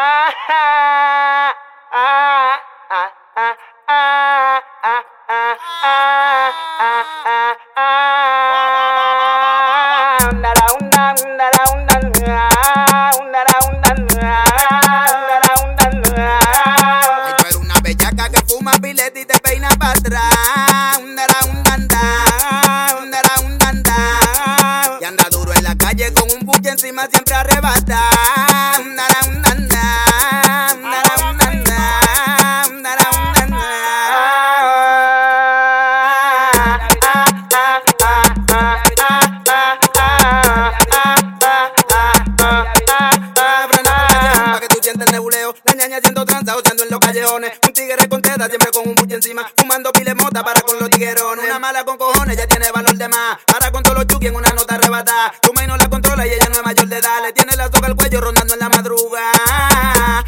tú eres una bellaca que fuma pileta y te peina para atrás. Y anda duro en la calle con un buque encima siempre arrebata. Pa' que tú sientes el nebuleo, la ñaña haciendo tranza, oceando en los callejones. Un tigre con teta, siempre con un buche encima, fumando pile mota para con los tiguerones. Una mala con cojones, ya tiene valor de más, para con todos los chuki en una nota arrebatada. Tu maíz no la controla y ella no es mayor de edad, le tiene la soga al cuello rondando en la madrugada.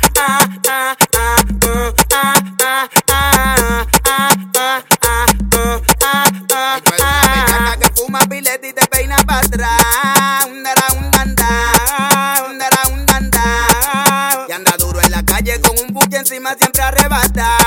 Tú eres una bellaca que fuma pileta y te peina para atrás. Y anda duro en la calle con un buque encima siempre arrebata.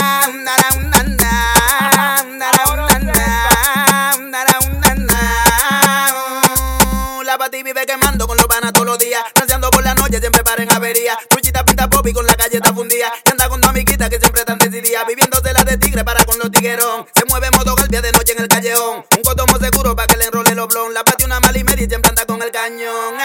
La pati vive quemando con los panas todos los días, danceando por la noche siempre para en avería. Truchita pinta pop y con la calle está fundida, y anda con dos amiguitas que siempre están decididas, viviéndose la de tigre para con los tiguerón. Se mueve modo galpia de noche en el callejón, un cotomo seguro para que le enrole los blon. La pati una mala y media y siempre anda con el cañón.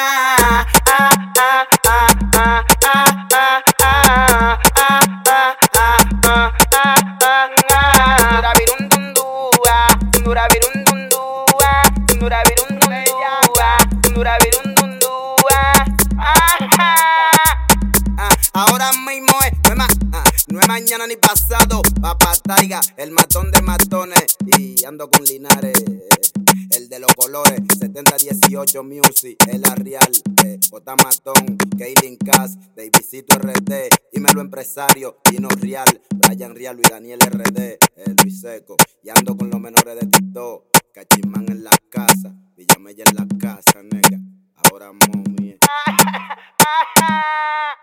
Ahora mismo no es mañana ni pasado. Papá Taiga, el matón de matones. Y ando con Linares, el de los colores. 7018 Music, el Arrial, J Matón, Kaylin Cass, Davidcito RD, Dímelo Empresario, Dino Real, Brian Real, Luis Daniel RD, Luis Seco. Y ando con los menores de TikTok, Cachimán en la casa, Villamella en la casa, nega. Ahora mommy.